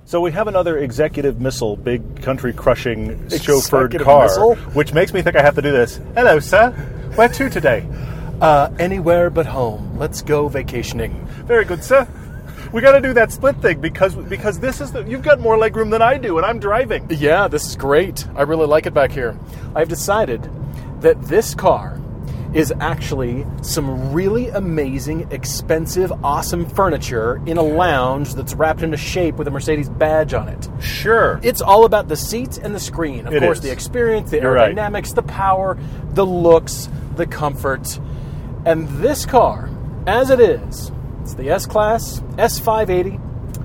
So we have another executive missile, big country-crushing chauffeured Executive car, missile? which makes me think I have to do this. Hello, sir. Where to today? Anywhere but home. Let's go vacationing. Very good, sir. We got to do that split thing because this is you've got more legroom than I do, and I'm driving. Yeah, this is great. I really like it back here. I've decided that this car is actually some really amazing, expensive, awesome furniture in a lounge that's wrapped into shape with a Mercedes badge on it. Sure. It's all about the seats and the screen. Of course, the experience, the aerodynamics, the power, the looks, the comfort. And this car, as it is, it's the S-Class S580,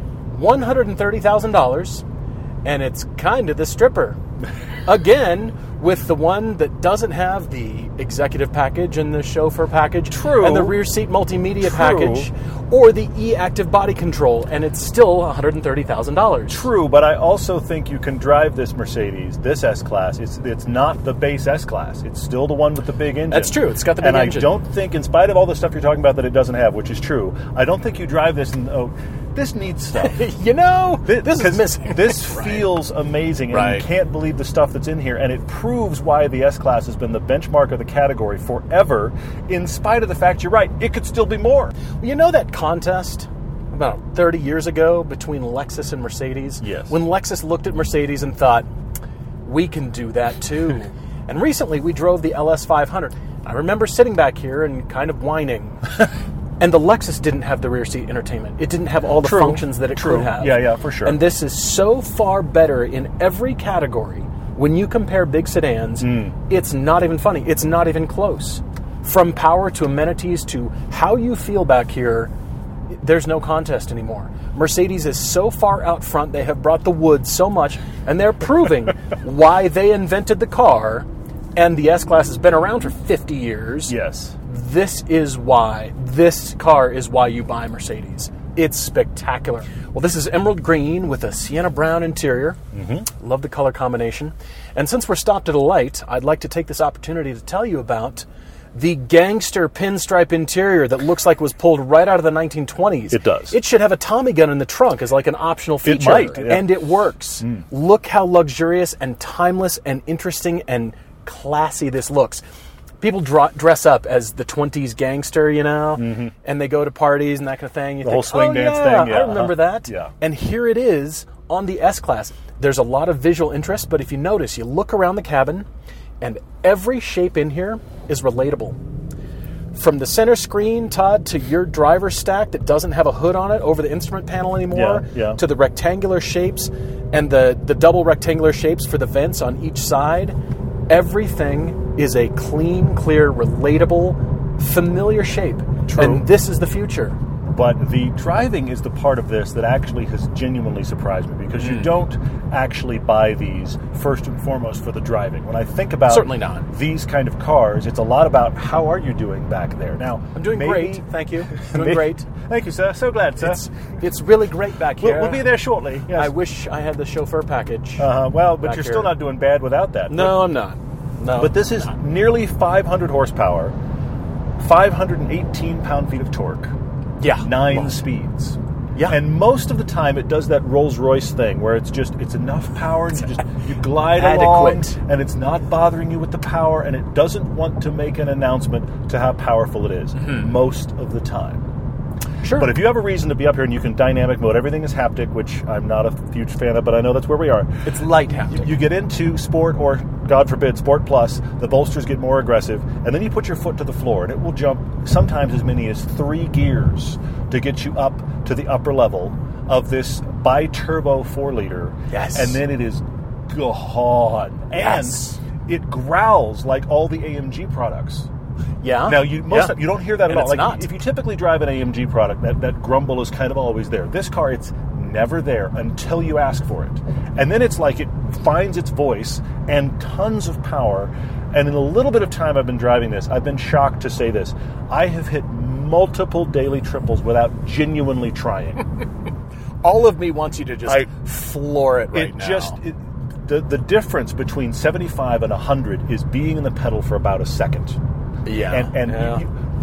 $130,000, and it's kind of the stripper. Again, with the one that doesn't have the executive package and the chauffeur package, and the rear seat multimedia package, or the e-active body control, and it's still $130,000. True, but I also think you can drive this Mercedes, this S-Class. It's not the base S-Class. It's still the one with the big engine. That's true. It's got the big engine. And I don't think, in spite of all the stuff you're talking about that it doesn't have, which is true, I don't think you drive this and, this needs stuff. This is missing. This feels amazing, and you can't believe the stuff that's in here, and it proves why the S-Class has been the benchmark of the category forever, in spite of the fact you're right, it could still be more. You know that contest about 30 years ago between Lexus and Mercedes? Yes. When Lexus looked at Mercedes and thought, we can do that too. And recently we drove the LS500. I remember sitting back here and kind of whining. And the Lexus didn't have the rear seat entertainment. It didn't have all the functions that it could have. Yeah, for sure. And this is so far better in every category. When you compare big sedans, it's not even funny. It's not even close. From power to amenities to how you feel back here, there's no contest anymore. Mercedes is so far out front, they have brought the wood so much, and they're proving why they invented the car, and the S-Class has been around for 50 years. Yes. This car is why you buy Mercedes. It's spectacular. Well, this is emerald green with a sienna brown interior. Love the color combination. And since we're stopped at a light, I'd like to take this opportunity to tell you about the gangster pinstripe interior that looks like it was pulled right out of the 1920s. It does. It should have a Tommy gun in the trunk as like an optional feature. It might. Yeah. And it works. Look how luxurious and timeless and interesting and classy this looks. People dress up as the 20s gangster, and they go to parties and that kind of thing. You think, whole swing dance thing. Yeah, I remember that. Yeah. And here it is on the S-Class. There's a lot of visual interest, but if you notice, you look around the cabin, and every shape in here is relatable. From the center screen, Todd, to your driver's stack that doesn't have a hood on it over the instrument panel anymore, to the rectangular shapes and the double rectangular shapes for the vents on each side, everything is a clean, clear, relatable, familiar shape. True. And this is the future. But the driving is the part of this that actually has genuinely surprised me, because you don't actually buy these first and foremost for the driving. When I think about Certainly not. these kind of cars, it's a lot about how are you doing back there. Now, I'm doing great, thank you. Doing great. Thank you, sir. So glad, sir. It's really great back here. We'll be there shortly. Yes. I wish I had the chauffeur package. But you're still not doing bad without that. No, I'm not. No. But this is nearly 500 horsepower, 518 pound-feet of torque. Yeah. 9 speeds. Yeah. And most of the time it does that Rolls-Royce thing where it's enough power and you glide along and it's not bothering you with the power, and it doesn't want to make an announcement to how powerful it is most of the time. Sure. But if you have a reason to be up here and you can dynamic mode, everything is haptic, which I'm not a huge fan of, but I know that's where we are. It's light haptic. You get into Sport, or God forbid, Sport Plus, the bolsters get more aggressive, and then you put your foot to the floor, and it will jump sometimes as many as 3 gears to get you up to the upper level of this bi-turbo 4-liter. Yes. And then it is gone. Yes. And it growls like all the AMG products. Yeah. Now, you don't hear that at all. It's not. If you typically drive an AMG product, that grumble is kind of always there. This car, it's never there until you ask for it. And then it's like it finds its voice and tons of power. And in a little bit of time I've been driving this, I've been shocked to say this. I have hit multiple daily triples without genuinely trying. All of me wants you to just floor it right now. The difference between 75 and 100 is being in the pedal for about a second. Yeah. And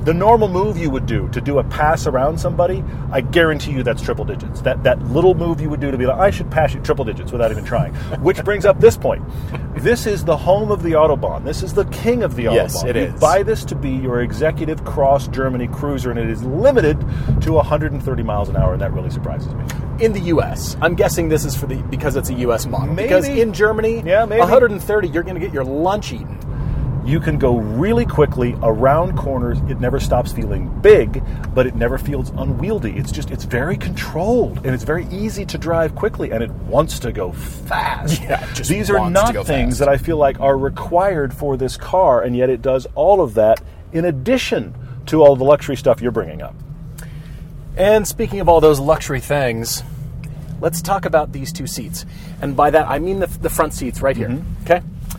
The normal move you would do to do a pass around somebody, I guarantee you that's triple digits. That little move you would do to be like, I should pass you, triple digits without even trying. Which brings up this point. This is the home of the Autobahn. This is the king of the Autobahn. Yes, it is. You buy this to be your executive cross Germany cruiser, and it is limited to 130 miles an hour, and that really surprises me. In the U.S., I'm guessing this is because it's a U.S. model. Maybe. Because in Germany, Yeah, maybe. 130, you're going to get your lunch eaten. You can go really quickly around corners. It never stops feeling big, but it never feels unwieldy. It's very controlled, and it's very easy to drive quickly, and it wants to go fast. Yeah, it just These are wants to not go things fast. that I feel like are required for this car, and yet it does all of that in addition to all the luxury stuff you're bringing up. And speaking of all those luxury things, let's talk about these two seats. And by that, I mean the front seats right here, okay?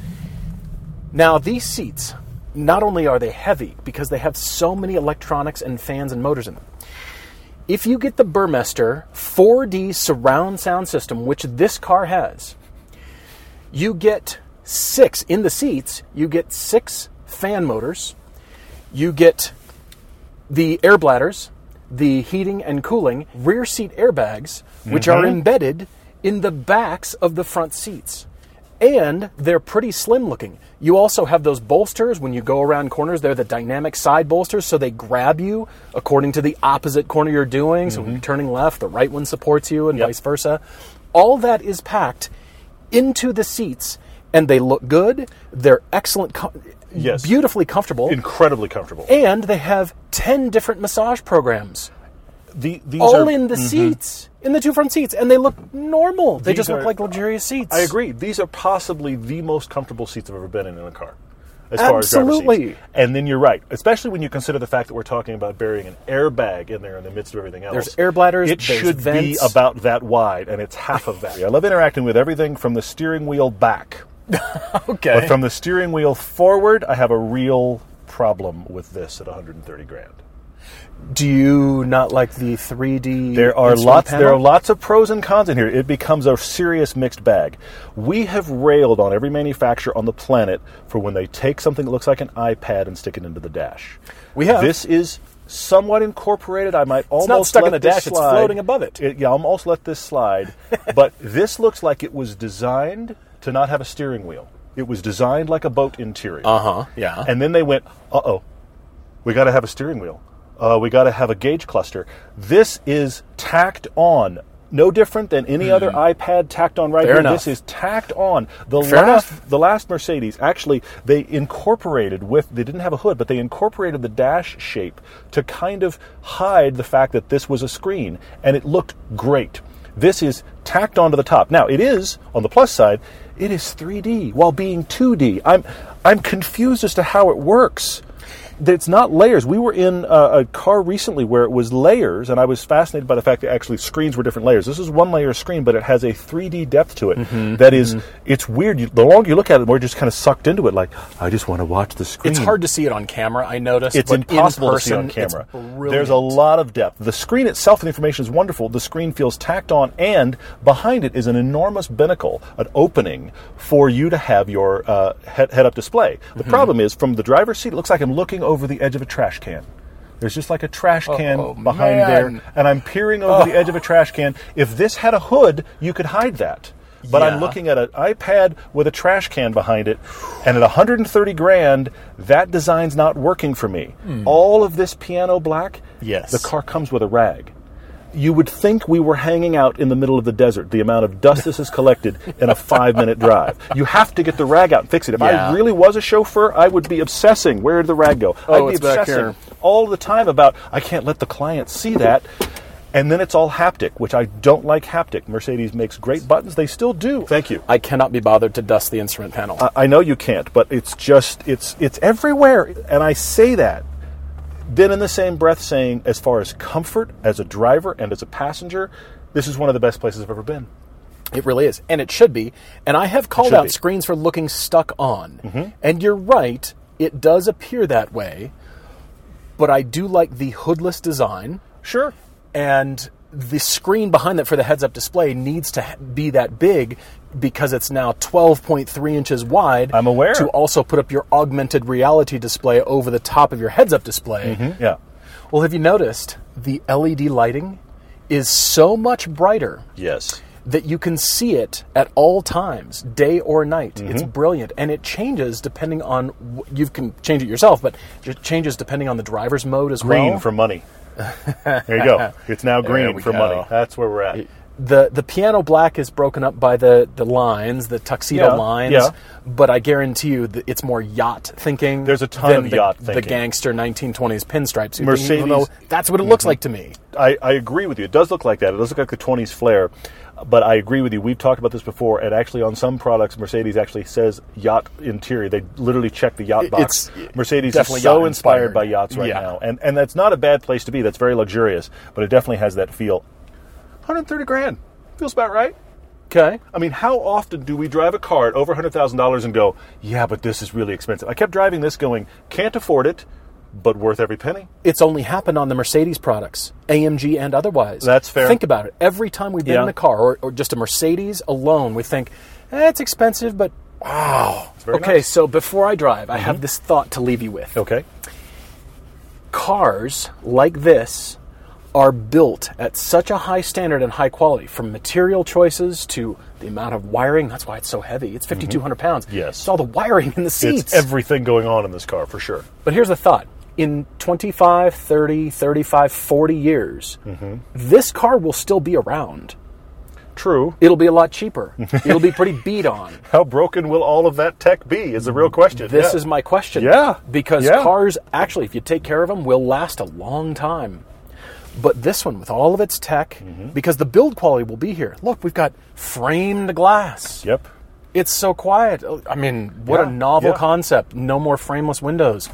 Now, these seats, not only are they heavy, because they have so many electronics and fans and motors in them. If you get the Burmester 4D surround sound system, which this car has, you get 6, in the seats, you get 6 fan motors, you get the air bladders, the heating and cooling, rear seat airbags, which are embedded in the backs of the front seats. And they're pretty slim looking. You also have those bolsters when you go around corners. They're the dynamic side bolsters, so they grab you according to the opposite corner you're doing. So when you're turning left, the right one supports you and vice versa. All that is packed into the seats, and they look good. They're excellent, beautifully comfortable. Incredibly comfortable. And they have 10 different massage programs. These all are, in the seats, in the two front seats, and they look normal. They These just look are- like luxurious seats. I agree. These are possibly the most comfortable seats I've ever been in a car, as far as driver's Absolutely. seats. And then you're right, especially when you consider the fact that we're talking about burying an airbag in there in the midst of everything else. There's air bladders, It there's should vents. be about that wide, and it's half of that. I love interacting with everything from the steering wheel back. Okay. But from the steering wheel forward, I have a real problem with this at 130 grand. Do you not like the 3D? There are instrument panel? there are lots of pros and cons in here. It becomes a serious mixed bag. We have railed on every manufacturer on the planet for when they take something that looks like an iPad and stick it into the dash. We have. This is somewhat incorporated. I might almost not stuck let in the this dash, it's slide. floating above it. Yeah, almost let this slide. But this looks like it was designed to not have a steering wheel. It was designed like a boat interior. Yeah. And then they went, we got to have a steering wheel. We got to have a gauge cluster. This is tacked on, no different than any other iPad tacked on right Fair here. enough. This is tacked on. The Fair last Mercedes, actually, they incorporated they didn't have a hood, but they incorporated the dash shape to kind of hide the fact that this was a screen, and it looked great. This is tacked onto the top. Now, it is, on the plus side, it is 3D while being 2D. I'm confused as to how it works. It's not layers. We were in a car recently where it was layers, and I was fascinated by the fact that actually screens were different layers. This is one layer screen, but it has a 3D depth to it. That is, it's weird. The longer you look at it, the more you're just kind of sucked into it. Like, I just want to watch the screen. It's hard to see it on camera, I noticed. It's but impossible in to see on person, camera. It's brilliant. There's a lot of depth. The screen itself, the information is wonderful. The screen feels tacked on, and behind it is an enormous binnacle, an opening for you to have your head-up display. The problem is, from the driver's seat, it looks like I'm looking over the edge of a trash can. There's just like a trash can behind there, and I'm peering over the edge of a trash can. If this had a hood, you could hide that. But I'm looking at an iPad with a trash can behind it, and at 130 grand, that design's not working for me. All of this piano black, the car comes with a rag. You would think we were hanging out in the middle of the desert, the amount of dust this has collected in a 5-minute drive. You have to get the rag out and fix it. If I really was a chauffeur, I would be obsessing. Where did the rag go? I'd be it's back obsessing here. all the time about, I can't let the client see that. And then it's all haptic, which I don't like haptic. Mercedes makes great buttons. They still do. Thank you. I cannot be bothered to dust the instrument panel. I know you can't, but it's just, it's everywhere. And I say that. Then in the same breath saying, as far as comfort, as a driver and as a passenger, this is one of the best places I've ever been. It really is. And it should be. And I have called should out be. screens for looking stuck on. And you're right, it does appear that way. But I do like the hoodless design. Sure. And the screen behind that for the heads-up display needs to be that big because it's now 12.3 inches wide. I'm aware. To also put up your augmented reality display over the top of your heads-up display. Mm-hmm. Yeah. Well, have you noticed the LED lighting is so much brighter Yes. that you can see it at all times, day or night. It's brilliant. And it changes depending on, you can change it yourself, but it changes depending on the driver's mode as well. Green for money. There you go. It's now green for money. That's where we're at. The piano black is broken up by the lines, the tuxedo lines, but I guarantee you that it's more yacht thinking. There's a ton of yacht thinking. The gangster 1920s pinstripe suit. Mercedes, even though that's what it looks like to me. I agree with you. It does look like that. It does look like the 20s flair. But I agree with you. We've talked about this before, and actually on some products, Mercedes actually says yacht interior. They literally check the yacht box. Mercedes is so inspired by yachts right now. And that's not a bad place to be. That's very luxurious, but it definitely has that feel. 130 grand. Feels about right. Okay. I mean, how often do we drive a car at over $100,000 and go, yeah, but this is really expensive? I kept driving this going, can't afford it, but worth every penny. It's only happened on the Mercedes products, AMG and otherwise. That's fair. Think about it. Every time we've been in a car, or just a Mercedes alone, we think, it's expensive, but wow. It's very okay, nice. so before I drive, I have this thought to leave you with. Okay. Cars like this are built at such a high standard and high quality, from material choices to the amount of wiring. That's why it's so heavy. It's 5,200 pounds. Yes. It's all the wiring in the seats. It's everything going on in this car, for sure. But here's the thought. In 25, 30, 35, 40 years, this car will still be around. True. It'll be a lot cheaper. It'll be pretty beat on. How broken will all of that tech be is the real question. This is my question. Yeah. Because cars, actually, if you take care of them, will last a long time. But this one, with all of its tech, because the build quality will be here. Look, we've got framed glass. Yep. It's so quiet. I mean, what a novel concept. No more frameless windows.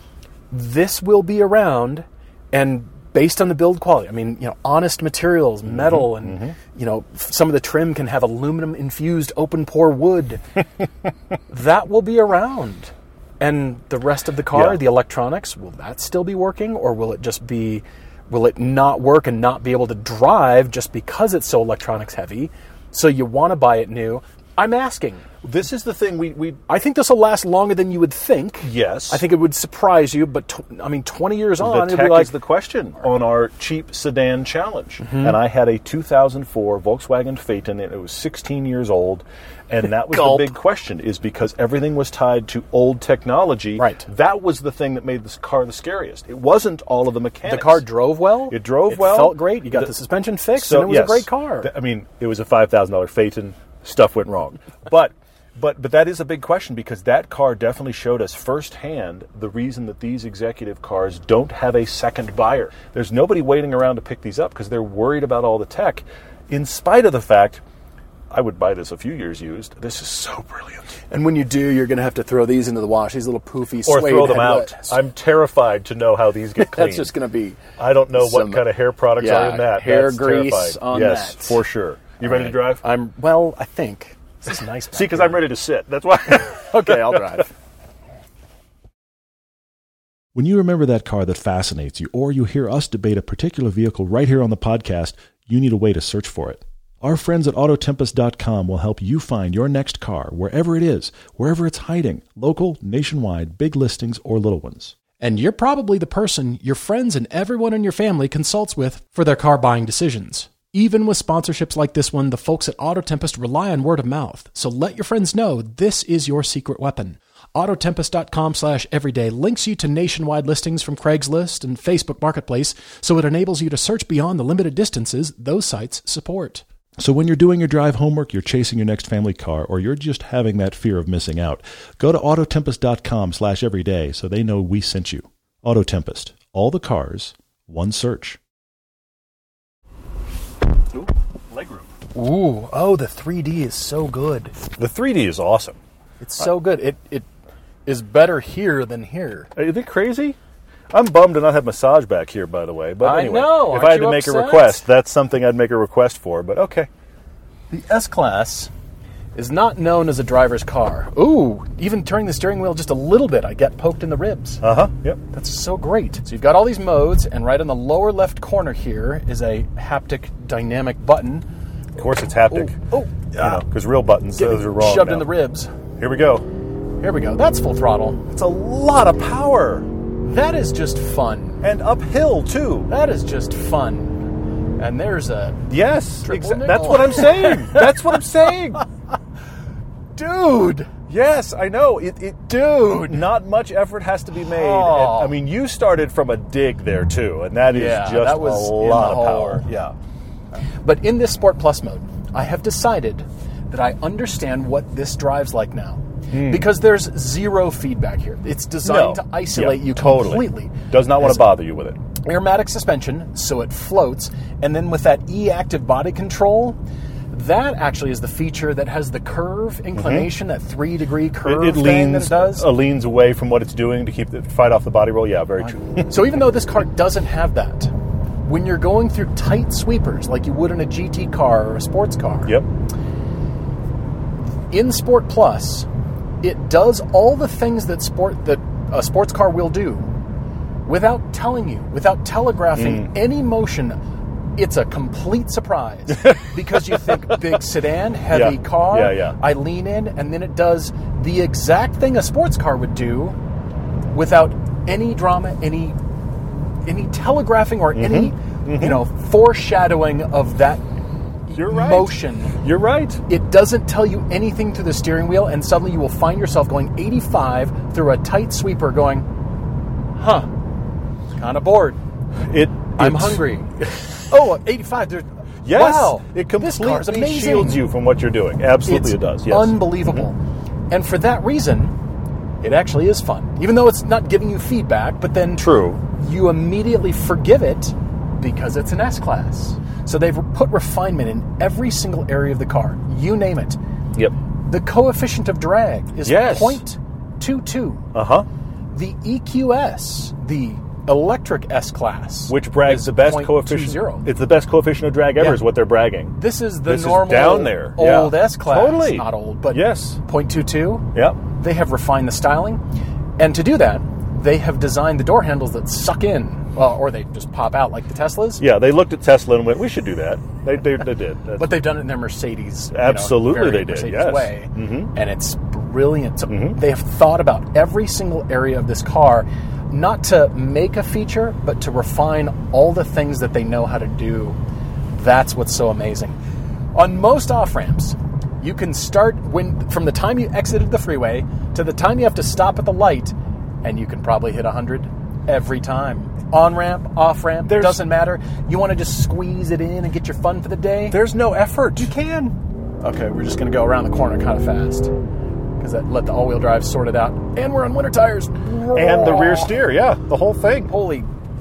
This will be around, and based on the build quality, I mean, honest materials, metal, and, some of the trim can have aluminum-infused open-pore wood. That will be around. And the rest of the car, the electronics, will that still be working, or will it just be... Will it not work and not be able to drive just because it's so electronics heavy? So you want to buy it new. I'm asking. This is the thing I think this will last longer than you would think. Yes. I think it would surprise you, but 20 years on, the tech is the question on our cheap sedan challenge. And I had a 2004 Volkswagen Phaeton, and it was 16 years old, and that was the big question, is because everything was tied to old technology. Right. That was the thing that made this car the scariest. It wasn't all of the mechanics. The car drove well. It drove well. It felt great. You got the suspension fixed, and it was a great car. It was a $5,000 Phaeton. Stuff went wrong. But that is a big question, because that car definitely showed us firsthand the reason that these executive cars don't have a second buyer. There's nobody waiting around to pick these up because they're worried about all the tech, in spite of the fact I would buy this a few years used. This is so brilliant. And when you do, you're going to have to throw these into the wash, these little poofy or suede throw them headlights. out. I'm terrified to know how these get cleaned. That's just going to be... I don't know what kind of hair products are in that. Hair That's grease terrifying. on yes, that. for sure. You ready to drive? I think. This is nice. See, because I'm ready to sit. That's why. Okay, I'll drive. When you remember that car that fascinates you, or you hear us debate a particular vehicle right here on the podcast, you need a way to search for it. Our friends at Autotempest.com will help you find your next car, wherever it is, wherever it's hiding, local, nationwide, big listings, or little ones. And you're probably the person your friends and everyone in your family consults with for their car buying decisions. Even with sponsorships like this one, the folks at Auto Tempest rely on word of mouth. So let your friends know this is your secret weapon. Autotempest.com/everyday links you to nationwide listings from Craigslist and Facebook Marketplace, so it enables you to search beyond the limited distances those sites support. So when you're doing your drive homework, you're chasing your next family car, or you're just having that fear of missing out, go to Autotempest.com/everyday so they know we sent you. Auto Tempest. All the cars, one search. Ooh, legroom. Ooh, oh, the 3D is so good. The 3D is awesome. It's so good. It is better here than here. Are you crazy? I'm bummed to not have massage back here, by the way. But anyway, I know. if I had to make a request, that's something I'd make a request for. But okay. The S-Class is not known as a driver's car. Ooh, even turning the steering wheel just a little bit, I get poked in the ribs. Yep. That's so great. So you've got all these modes, and right in the lower left corner here is a haptic dynamic button. Of course, it's haptic. Because real buttons, those are wrong. Shoved now. in the ribs. Here we go. Here we go. That's full throttle. It's a lot of power. That is just fun. And uphill, too. That is just fun. And there's a... Yes. Triple nickel. That's what I'm saying. That's what I'm saying. Dude. Yes, I know. Dude. Not much effort has to be made. Oh. And, I mean, you started from a dig there, too. And that is just that was a in lot the of power. hole. Yeah. But in this Sport Plus mode, I have decided that I understand what this drives like now. Because there's zero feedback here. It's designed to isolate you completely. Does not want to bother you with it. Aromatic suspension, so it floats. And then with that E-active body control, that actually is the feature that has the curve inclination, that 3-degree curve It thing leans, that it does. leans away from what it's doing to fight off the body roll. Yeah, very true. So even though this car doesn't have that, when you're going through tight sweepers like you would in a GT car or a sports car, Yep. in Sport Plus, it does all the things that a sports car will do without telling you, without telegraphing any motion. It's a complete surprise because you think big sedan, heavy car, I lean in, and then it does the exact thing a sports car would do without any drama, any telegraphing or any foreshadowing of that You're right. motion. You're right. It doesn't tell you anything through the steering wheel, and suddenly you will find yourself going 85 through a tight sweeper going, kind of bored. I'm hungry. 85. Yes. Wow. It this car's completely amazing. shields you from what you're doing. Absolutely It's it does. Yes. unbelievable. And for that reason, it actually is fun. Even though it's not giving you feedback, but then True. you immediately forgive it because it's an S-Class. So they've put refinement in every single area of the car. You name it. Yep. The coefficient of drag is Yes. 0.22. The EQS, the electric S-Class, Which brags is the best 0.20. coefficient. It's the best coefficient of drag ever Yeah. is what they're bragging. This is the This is normal down there. old Yeah. S-Class. Totally. Not old, but Yes. 0.22. Yep. They have refined the styling. And to do that, they have designed the door handles that suck in. Well, or they just pop out like the Teslas. Yeah, they looked at Tesla and went, we should do that. They did. That's- But they've done it in their Mercedes. Absolutely very they did, Mercedes yes. way. Mhm. And it's brilliant. So they have thought about every single area of this car, not to make a feature, but to refine all the things that they know how to do. That's what's so amazing. On most off-ramps, you can start from the time you exited the freeway to the time you have to stop at the light, and you can probably hit 100 every time. On-ramp, off-ramp, doesn't matter. You want to just squeeze it in and get your fun for the day? There's no effort. You can. Okay, we're just going to go around the corner kind of fast because that let the all-wheel drive sort it out. And we're on winter tires. And the rear steer, yeah, the whole thing. Holy,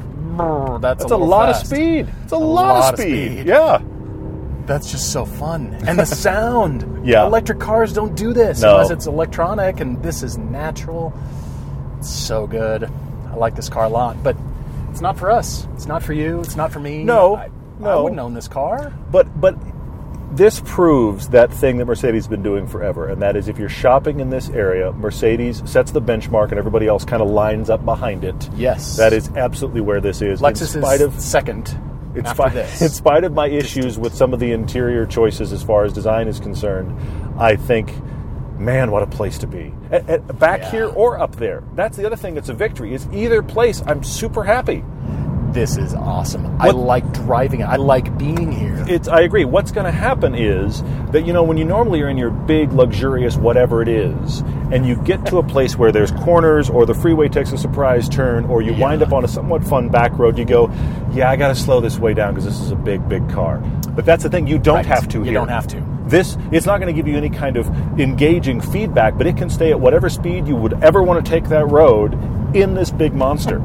that's a lot fast. of speed. It's a lot of speed. Yeah. That's just so fun. And the sound. Yeah. Electric cars don't do this No. unless it's electronic, and this is natural. It's so good. I like this car a lot, but it's not for us. It's not for you. It's not for me. No. I wouldn't own this car. But this proves that thing that Mercedes has been doing forever, and that is if you're shopping in this area, Mercedes sets the benchmark and everybody else kind of lines up behind it. Yes. That is absolutely where this is. Lexus is second after this. In spite of my issues with some of the interior choices as far as design is concerned, I think, man, what a place to be. Back here or up there. That's the other thing that's a victory, is either place. I'm super happy. This is awesome. I like driving it. I like being here. I agree. What's going to happen is that, when you normally are in your big, luxurious whatever it is, and you get to a place where there's corners or the freeway takes a surprise turn or you wind up on a somewhat fun back road, you go, I got to slow this way down because this is a big, big car. But that's the thing. You don't have to here. You don't have to. It's not going to give you any kind of engaging feedback, but it can stay at whatever speed you would ever want to take that road in this big monster.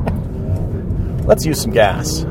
Let's use some gas.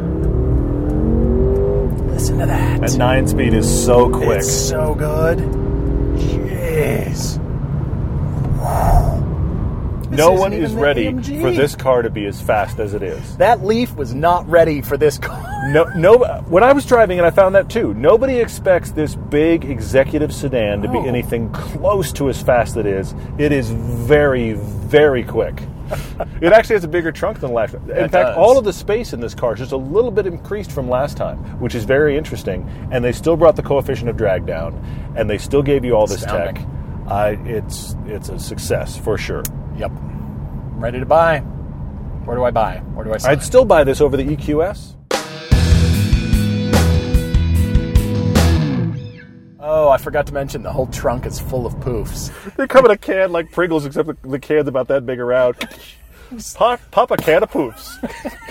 Listen to that. And 9-speed is so quick. It's so good. Jeez. No isn't one even is the ready AMG. for this car to be as fast as it is. That Leaf was not ready for this car. No. When I was driving it, I found that too. Nobody expects this big executive sedan to be No. anything close to as fast as it is. It is very, very quick. It actually has a bigger trunk than last time. In fact, does. all of the space in this car is just a little bit increased from last time, which is very interesting. And they still brought the coefficient of drag down, and they still gave you all this tech. Astounding. It's a success for sure. Yep. I'm ready to buy. Where do I buy? Where do I sign? I'd still buy this over the EQS. Oh, I forgot to mention the whole trunk is full of poofs. They come in a can like Pringles, except the can's about that big around. Pop a can of poofs.